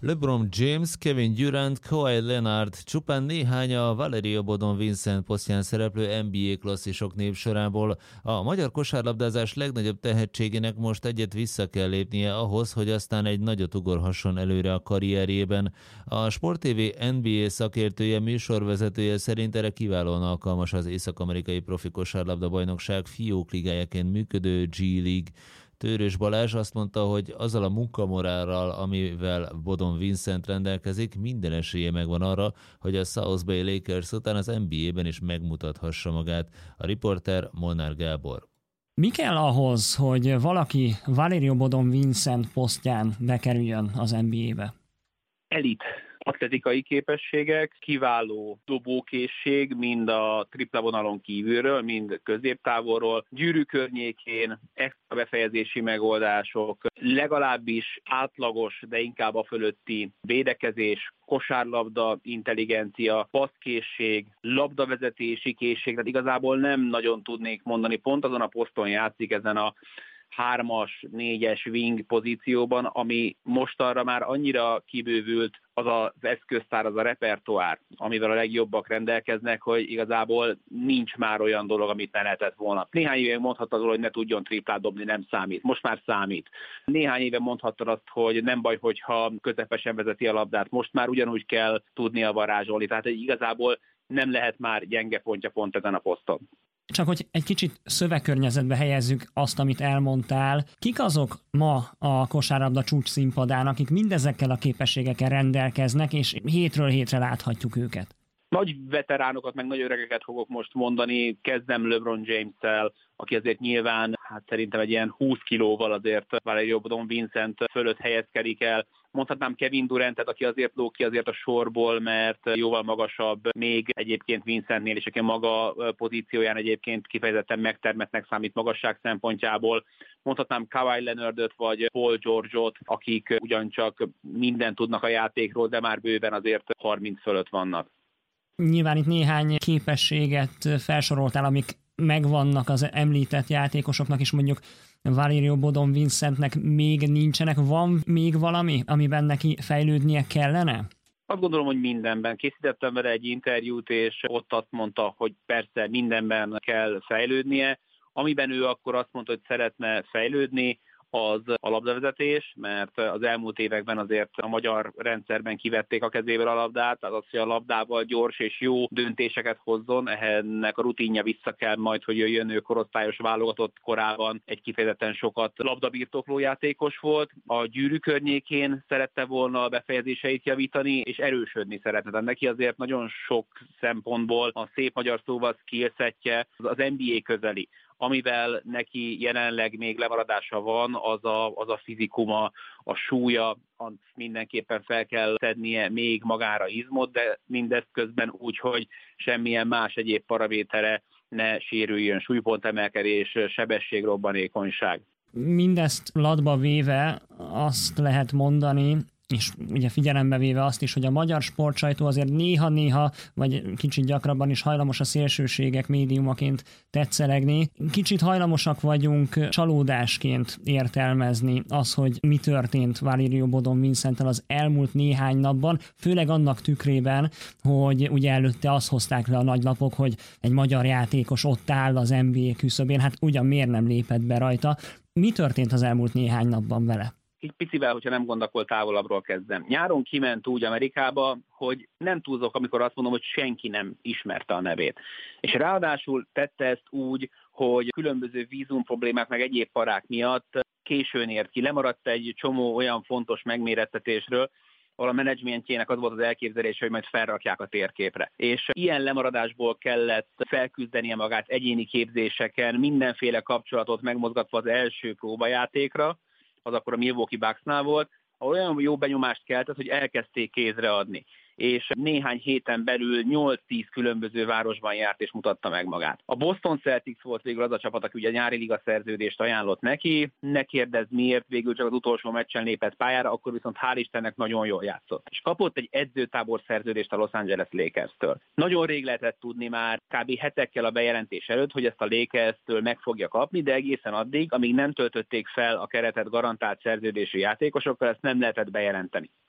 LeBron James, Kevin Durant, Kawhi Leonard, csupán néhány a Valeria Bodon Vincent posztján szereplő NBA klasszisok névsorából. A magyar kosárlabdázás legnagyobb tehetségének most egyet vissza kell lépnie ahhoz, hogy aztán egy nagyot ugorhasson előre a karrierjében. A Sport TV NBA szakértője, műsorvezetője szerint erre kiválóan alkalmas az észak-amerikai profi kosárlabda bajnokság fiók ligájaként működő G-League. Tőrös Balázs azt mondta, hogy azzal a munkamorálral, amivel Bodon Vincent rendelkezik, minden esélye megvan arra, hogy a South Bay Lakers után az NBA-ben is megmutathassa magát. A riporter Molnár Gábor. Mi kell ahhoz, hogy valaki Valerio Bodon Vincent posztján bekerüljön az NBA-be? Elit atletikai képességek, kiváló dobókészség, mind a tripla vonalon kívülről, mind középtávolról, gyűrű környékén, extra befejezési megoldások, legalábbis átlagos, de inkább a fölötti védekezés, kosárlabda, intelligencia, passzkészség, labdavezetési készség, tehát igazából nem nagyon tudnék mondani, pont azon a poszton játszik ezen a 3-as, 4-es wing pozícióban, ami mostanra már annyira kibővült az az eszköztár, az a repertoár, amivel a legjobbak rendelkeznek, hogy igazából nincs már olyan dolog, amit ne lehetett volna. Néhány éve mondhattad, hogy ne tudjon triplát dobni, nem számít. Most már számít. Néhány éve mondhattad azt, hogy nem baj, hogyha közepesen vezeti a labdát. Most már ugyanúgy kell tudnia varázsolni. Tehát igazából nem lehet már gyenge pontja pont ezen a poszton. Csak hogy egy kicsit szövegkörnyezetbe helyezzük azt, amit elmondtál. Kik azok ma a kosárlabda csúcs színpadán, akik mindezekkel a képességekkel rendelkeznek, és hétről hétre láthatjuk őket? Nagy veteránokat, meg nagy öregeket fogok most mondani. Kezdem LeBron James-tel, aki azért nyilván, szerintem egy ilyen 20 kilóval azért Valerio Bodon Vincent fölött helyezkedik el. Mondhatnám Kevin Durantet, aki azért lóg ki azért a sorból, mert jóval magasabb, még egyébként Vincentnél, és aki maga pozícióján egyébként kifejezetten megtermettnek számít magasság szempontjából. Mondhatnám Kawhi Leonardot vagy Paul George-ot, akik ugyancsak mindent tudnak a játékról, de már bőven azért 30 fölött vannak. Nyilván itt néhány képességet felsoroltál, amik megvannak az említett játékosoknak, és mondjuk Valerio Bodon Vincentnek még nincsenek. Van még valami, amiben neki fejlődnie kellene? Azt gondolom, hogy mindenben. Készítettem vele egy interjút, és ott azt mondta, hogy persze mindenben kell fejlődnie. Amiben ő akkor azt mondta, hogy szeretne fejlődni, az a labdavezetés, mert az elmúlt években azért a magyar rendszerben kivették a kezéből a labdát, tehát az, hogy a labdával gyors és jó döntéseket hozzon, ennek a rutinja vissza kell majd, hogy jöjjön. Ő korosztályos válogatott korában egy kifejezetten sokat labdabirtokló játékos volt. A gyűrű környékén szerette volna a befejezéseit javítani, és erősödni szeretne. Tehát neki azért nagyon sok szempontból a szép magyar szóval skillsetje az NBA közeli. Amivel neki jelenleg még lemaradása van, az a fizikuma, a súlya, azt mindenképpen fel kell szednie még magára izmot, de mindezt közben úgy, hogy semmilyen más egyéb paramétere ne sérüljön, súlypontemelkedés, sebességrobbanékonyság. Mindezt latba véve azt lehet mondani, és ugye figyelembe véve azt is, hogy a magyar sportsajtó azért néha-néha, vagy kicsit gyakrabban is hajlamos a szélsőségek médiumaként tetszelegni. Kicsit hajlamosak vagyunk csalódásként értelmezni az, hogy mi történt Valerio Bodon Vincenttel az elmúlt néhány napban, főleg annak tükrében, hogy ugye előtte azt hozták le a nagylapok, hogy egy magyar játékos ott áll az NBA küszöbén, hát ugyan miért nem lépett be rajta. Mi történt az elmúlt néhány napban vele? Egy picivel, hogyha nem gond, akkor távolabbról kezdem. Nyáron kiment úgy Amerikába, hogy nem túlzok, amikor azt mondom, hogy senki nem ismerte a nevét. És ráadásul tette ezt úgy, hogy különböző vízum problémák meg egyéb parák miatt későn ért ki. Lemaradt egy csomó olyan fontos megmérettetésről, ahol a menedzsmentjének az volt az elképzelése, hogy majd felrakják a térképre. És ilyen lemaradásból kellett felküzdenie magát egyéni képzéseken, mindenféle kapcsolatot megmozgatva az első próbajátékra, az akkor a Milwaukee Bucksnál volt, ahol olyan jó benyomást keltett, hogy elkezdték kézre adni. És néhány héten belül 8-10 különböző városban járt és mutatta meg magát. A Boston Celtics volt végül az a csapat, aki ugye a nyári liga szerződést ajánlott neki, ne kérdezz miért, végül csak az utolsó meccsen lépett pályára, akkor viszont hál' Istennek nagyon jól játszott. És kapott egy edzőtábor szerződést a Los Angeles Lakers-től. Nagyon rég lehetett tudni már, kb. Hetekkel a bejelentés előtt, hogy ezt a Lakers-től meg fogja kapni, de egészen addig, amíg nem töltötték fel a keretet garantált szerződésű játékosokkal, ezt nem lehetett bejelenteni.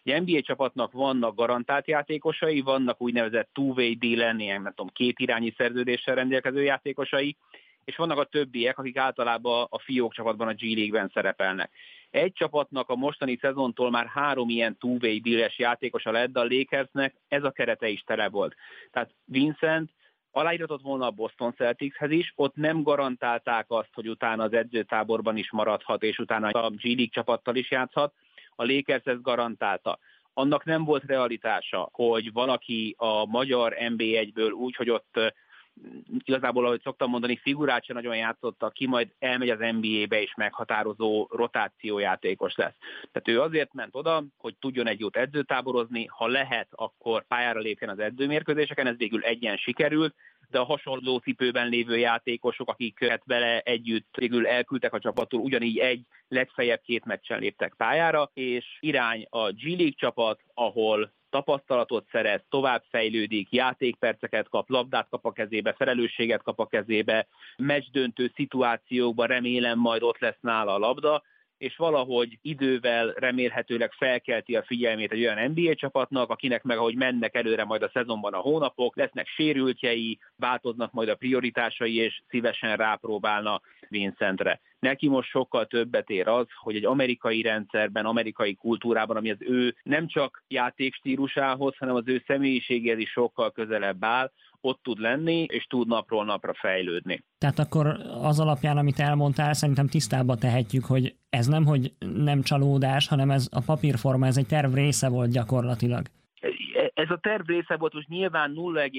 Egy NBA csapatnak vannak garantált játékosai, vannak úgynevezett two-way deal-en, ilyen, nem tudom, két irányi szerződéssel rendelkező játékosai, és vannak a többiek, akik általában a fiók csapatban, a G-League-ben szerepelnek. Egy csapatnak a mostani szezontól már 3 ilyen two-way deal-es játékosa lett, de a Lakersnek ez a kerete is tele volt. Tehát Vincent aláíratott volna a Boston Celticshez is, ott nem garantálták azt, hogy utána az edzőtáborban is maradhat, és utána a G-League csapattal is játszhat. A Lakers ezt garantálta. Annak nem volt realitása, hogy valaki a magyar NB1-ből úgy, hogy ott igazából, ahogy szoktam mondani, figurát sem nagyon játszotta, ki majd elmegy az NBA-be és meghatározó rotációjátékos lesz. Tehát ő azért ment oda, hogy tudjon egy jót edzőtáborozni, ha lehet, akkor pályára lépjen az edzőmérkőzéseken, ez végül egyen sikerült, de a hasonló cipőben lévő játékosok, akiket vele együtt végül elküldtek a csapattól, ugyanígy egy, legfeljebb 2 meccsen léptek pályára, és irány a G-League csapat, ahol tapasztalatot szerez, tovább fejlődik, játékperceket kap, labdát kap a kezébe, felelősséget kap a kezébe, meccsdöntő szituációkban remélem majd ott lesz nála a labda, és valahogy idővel remélhetőleg felkelti a figyelmét egy olyan NBA csapatnak, akinek meg ahogy mennek előre majd a szezonban a hónapok, lesznek sérültjei, változnak majd a prioritásai, és szívesen rápróbálna Vincentre. Neki most sokkal többet ér az, hogy egy amerikai rendszerben, amerikai kultúrában, ami az ő nem csak játékstílusához, hanem az ő személyiségéhez is sokkal közelebb áll, ott tud lenni, és tud napról napra fejlődni. Tehát akkor az alapján, amit elmondtál, szerintem tisztába tehetjük, hogy ez nem, hogy nem csalódás, hanem ez a papírforma, ez egy terv része volt gyakorlatilag. Ez a terv része volt, most nyilván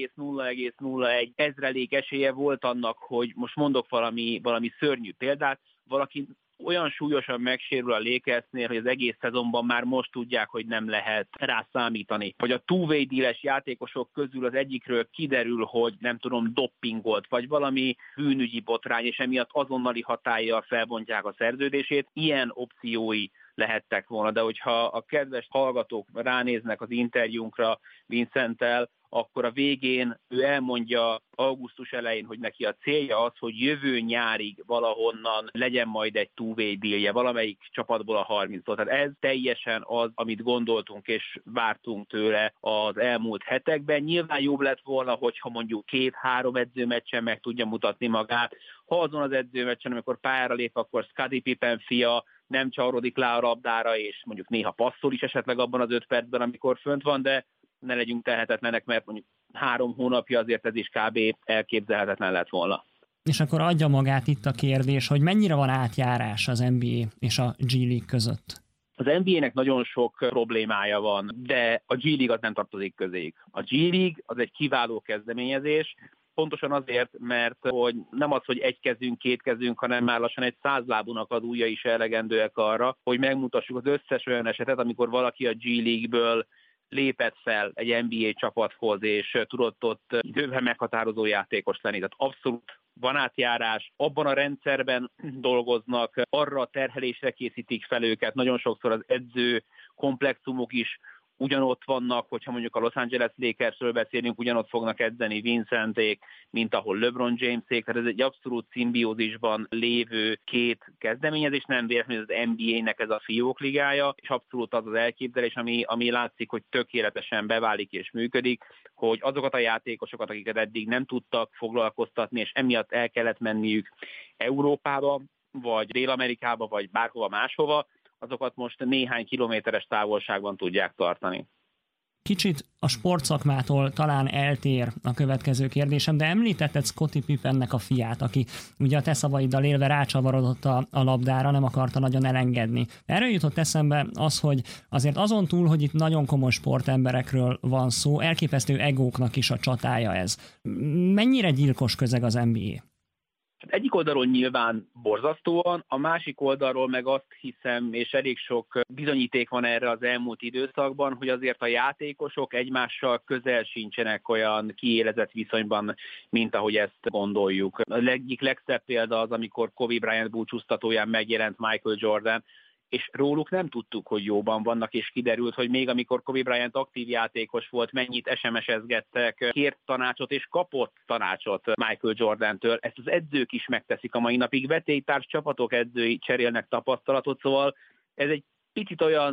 0,0,01 ezrelék esélye volt annak, hogy most mondok valami szörnyű példát, valaki olyan súlyosan megsérül a Lakersnél, hogy az egész szezonban már most tudják, hogy nem lehet rá számítani. Vagy a two-way deal-es játékosok közül az egyikről kiderül, hogy nem tudom, doppingolt, vagy valami bűnügyi botrány, és emiatt azonnali hatállyal felbontják a szerződését. Ilyen opciói lehettek volna, de hogyha a kedves hallgatók ránéznek az interjúnkra Vincenttel, akkor a végén ő elmondja augusztus elején, hogy neki a célja az, hogy jövő nyárig valahonnan legyen majd egy two-way dealje, valamelyik csapatból a 30-tól. Tehát ez teljesen az, amit gondoltunk és vártunk tőle az elmúlt hetekben. Nyilván jobb lett volna, hogyha mondjuk 2-3 edzőmeccsen meg tudja mutatni magát. Ha azon az edzőmeccsen, amikor pályára lép, akkor Scottie Pippen fia nem csavarodik le a labdára, és mondjuk néha passzol is esetleg abban az 5 percben, amikor fönt van, de ne legyünk tehetetlenek, mert mondjuk 3 hónapja azért ez is kb. Elképzelhetetlen lett volna. És akkor adja magát itt a kérdés, hogy mennyire van átjárás az NBA és a G-League között? Az NBA-nek nagyon sok problémája van, de a G-League az nem tartozik közéjük. A G-League az egy kiváló kezdeményezés, pontosan azért, mert hogy nem az, hogy egy kezünk, 2 kezünk, hanem már lassan egy 100 lábúnak az ujja is elegendőek arra, hogy megmutassuk az összes olyan esetet, amikor valaki a G-League-ből lépett fel egy NBA csapathoz, és tudott ott időben meghatározó játékos lenni. Tehát abszolút van átjárás, abban a rendszerben dolgoznak, arra a terhelésre készítik fel őket, nagyon sokszor az edző komplexumok is ugyanott vannak, hogyha mondjuk a Los Angeles Lakersről beszélünk, ugyanott fognak edzeni Vincenték, mint ahol LeBron Jamesék, tehát ez egy abszolút szimbiózisban lévő 2 kezdeményezés, nem véletlenül az NBA-nek ez a fiókligája, és abszolút az az elképzelés, ami látszik, hogy tökéletesen beválik és működik, hogy azokat a játékosokat, akiket eddig nem tudtak foglalkoztatni, és emiatt el kellett menniük Európába, vagy Dél-Amerikába, vagy bárhova máshova, azokat most néhány kilométeres távolságban tudják tartani. Kicsit a sportszakmától talán eltér a következő kérdésem, de említetted Scottie Pippennek a fiát, aki ugye a te szavaiddal élve rácsavarodott a labdára, nem akarta nagyon elengedni. Erről jutott eszembe az, hogy azért azon túl, hogy itt nagyon komoly sportemberekről van szó, elképesztő egóknak is a csatája ez. Mennyire gyilkos közeg az NBA? Egyik oldalról nyilván borzasztóan, a másik oldalról meg azt hiszem, és elég sok bizonyíték van erre az elmúlt időszakban, hogy azért a játékosok egymással közel sincsenek olyan kiélezett viszonyban, mint ahogy ezt gondoljuk. A egyik legszebb példa az, amikor Kobe Bryant búcsúztatóján megjelent Michael Jordan, és róluk nem tudtuk, hogy jóban vannak, és kiderült, hogy még amikor Kobe Bryant aktív játékos volt, mennyit SMS-ezgettek, kért tanácsot és kapott tanácsot Michael Jordantől. Ezt az edzők is megteszik a mai napig, vetélytárs csapatok edzői cserélnek tapasztalatot, szóval ez egy picit olyan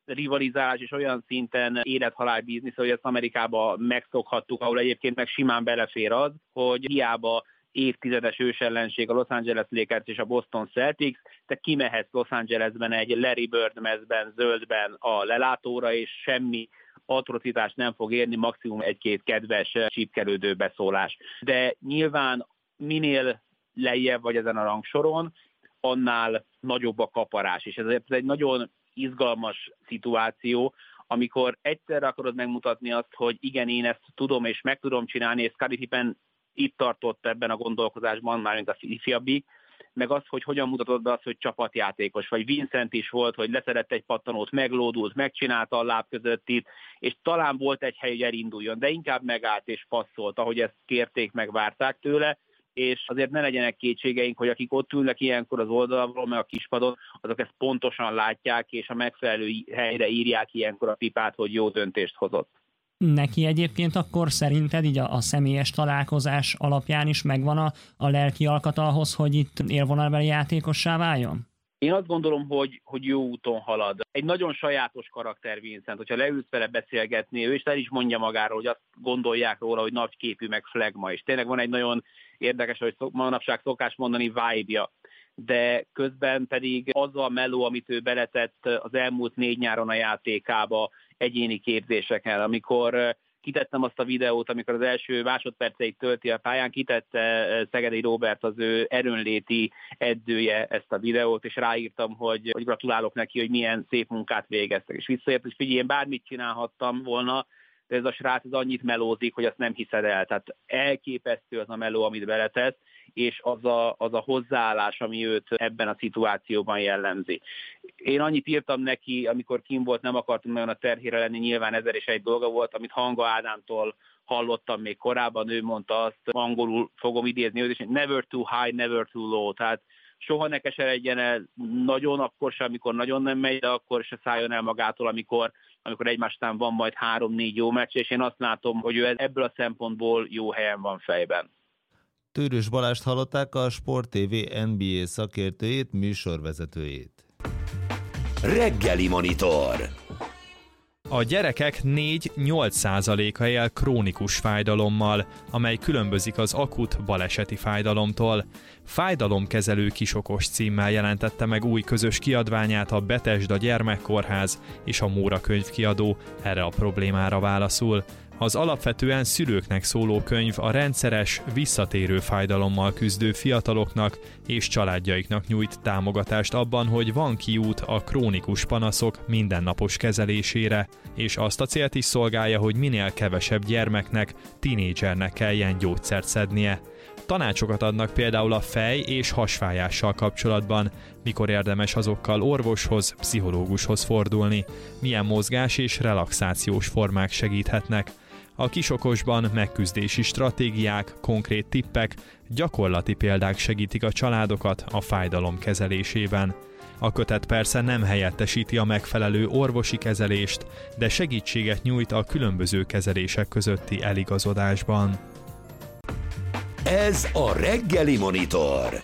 rivalizálás és olyan szinten élet-halál biznisz, hogy ezt Amerikában megszokhattuk, ahol egyébként meg simán belefér az, hogy hiába évtizedes ősellenség a Los Angeles Lakers és a Boston Celtics, te kimehetsz Los Angelesben egy Larry Bird mezben, zöldben a lelátóra, és semmi atrocitást nem fog érni, maximum egy-két kedves csípkelődő beszólás. De nyilván minél lejjebb vagy ezen a rangsoron, annál nagyobb a kaparás, és ez egy nagyon izgalmas szituáció, amikor egyszerre akarod megmutatni azt, hogy igen, én ezt tudom és meg tudom csinálni, és Scottie Pippen itt tartott ebben a gondolkozásban, mármint a ifjabbik, meg az, hogy hogyan mutatod be azt, hogy csapatjátékos, vagy Vincent is volt, hogy leszedett egy pattanót, meglódult, megcsinálta a láb közöttit, és talán volt egy hely, hogy elinduljon, de inkább megállt és passzolt, ahogy ezt kérték, megvárták tőle, és azért ne legyenek kétségeink, hogy akik ott ülnek ilyenkor az oldalról, meg a kispadon, azok ezt pontosan látják, és a megfelelő helyre írják ilyenkor a Pipát, hogy jó döntést hozott. Neki egyébként akkor szerinted így a személyes találkozás alapján is megvan a lelki alkata ahhoz, hogy itt élvonalbeli játékossá váljon? Én azt gondolom, hogy jó úton halad. Egy nagyon sajátos karakter Vincent, hogyha leülsz vele beszélgetni, ő is el is mondja magáról, hogy azt gondolják róla, hogy nagyképű, meg flagma, és tényleg van egy nagyon érdekes, hogy manapság szokás mondani, vibe-ja. De közben pedig az a meló, amit ő beletett az elmúlt 4 nyáron a játékába, egyéni képzéseken, amikor kitettem azt a videót, amikor az első másodperceit tölti a pályán, kitette Szegedi Róbert, az ő erőnléti edzője ezt a videót, és ráírtam, hogy gratulálok neki, hogy milyen szép munkát végeztek. És visszaért, hogy figyelj, én bármit csinálhattam volna, de ez a srác az annyit melózik, hogy azt nem hiszed el. Tehát elképesztő az a meló, amit beletett, és az a hozzáállás, ami őt ebben a szituációban jellemzi. Én annyit írtam neki, amikor kim volt, nem akartam nagyon a terhére lenni, nyilván 1001 dolga volt, amit Hanga Ádámtól hallottam még korábban, ő mondta azt, angolul fogom idézni őt, és never too high, never too low, tehát soha ne keseredjen el nagyon, akkor se, amikor nagyon nem megy, de akkor se szálljon el magától, amikor egymás után van majd 3-4 jó meccs, és én azt látom, hogy ő ebből a szempontból jó helyen van fejben. Tőrös Balást hallották, a Sport TV NBA szakértőjét, műsorvezetőjét. Reggeli Monitor. A gyerekek 4-8%-a él krónikus fájdalommal, amely különbözik az akut baleseti fájdalomtól. Fájdalomkezelő kisokos címmel jelentette meg új közös kiadványát a Bethesda Gyermekkórház és a Móra könyvkiadó, erre a problémára válaszul. Az alapvetően szülőknek szóló könyv a rendszeres, visszatérő fájdalommal küzdő fiataloknak és családjaiknak nyújt támogatást abban, hogy van kiút a krónikus panaszok mindennapos kezelésére, és azt a célt is szolgálja, hogy minél kevesebb gyermeknek, tinédzsernek kelljen gyógyszert szednie. Tanácsokat adnak például a fej- és hasfájással kapcsolatban, mikor érdemes azokkal orvoshoz, pszichológushoz fordulni, milyen mozgás és relaxációs formák segíthetnek. A kisokosban megküzdési stratégiák, konkrét tippek, gyakorlati példák segítik a családokat a fájdalom kezelésében. A kötet persze nem helyettesíti a megfelelő orvosi kezelést, de segítséget nyújt a különböző kezelések közötti eligazodásban. Ez a Reggeli Monitor.